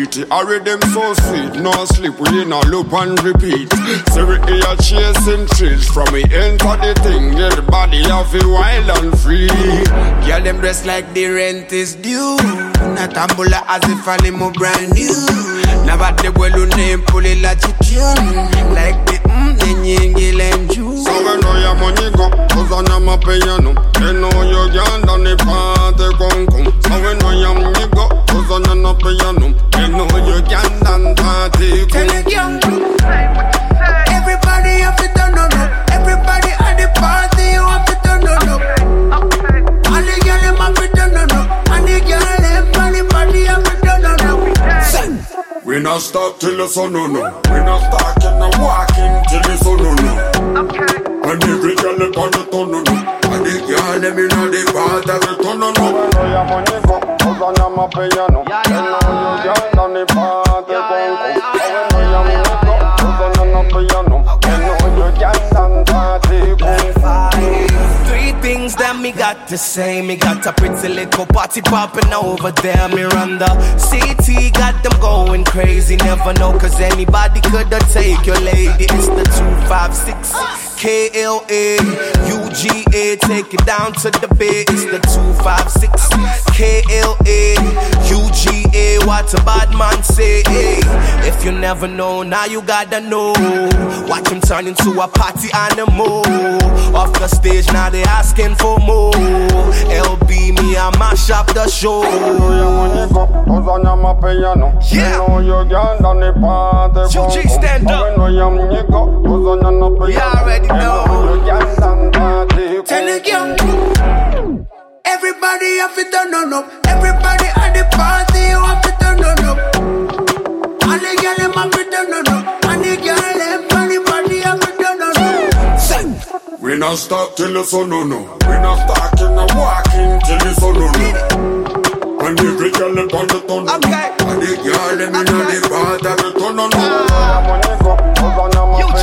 beat. I read them so sweet, no sleep, we in a loop and repeat. So we here chasing thrills from me enter the thing. Get the body off it wild and free. Girl, them dressed like the rent is due. Not ambula as if I limo brand new. Never the well name pull it like you tune. Like the nyingil and juice. So when know your money go, cause I know my piano. You know you can't done the party come. So when know your money go, cause I know my piano. You know you can't done party come. Tell it young. Everybody have to turn on up. Everybody at the party you have to turn on up. All the girls them have to turn on up. And the girls them on the party have to turn on up. We not stop till the sun no. We not start and walking till the sun no. And every girl them on the turn no. And the girl them in the party have to turn no. When know your money go, cause I know my piano. You know you can't done the party come. When know your money go, cause I know my piano. You know you can't done party come. Three things that me got to say. Me got a pretty little party popping over there. Miranda City got them going crazy. Never know, cause anybody coulda take your lady. It's the 256 KLA UGA. Take it down to the bay. It's the 256 KLA UGA. What a bad man say. If you never know, now you gotta know. Watch him turn into a party animal. Off the stage, now they asking for more. LB, me, I mash up the show. Yeah. QG, stand up. You already know. Tell it young. Everybody have to turn on up. Everybody at the party, you have to turn on up. All the girls them have to turn on up. And the girls them on the party have to turn on up. We not stop till the sun no. We not starting and walking till the sun no. And every girl them on the turn no. And the girl them in the party have to turn no. UG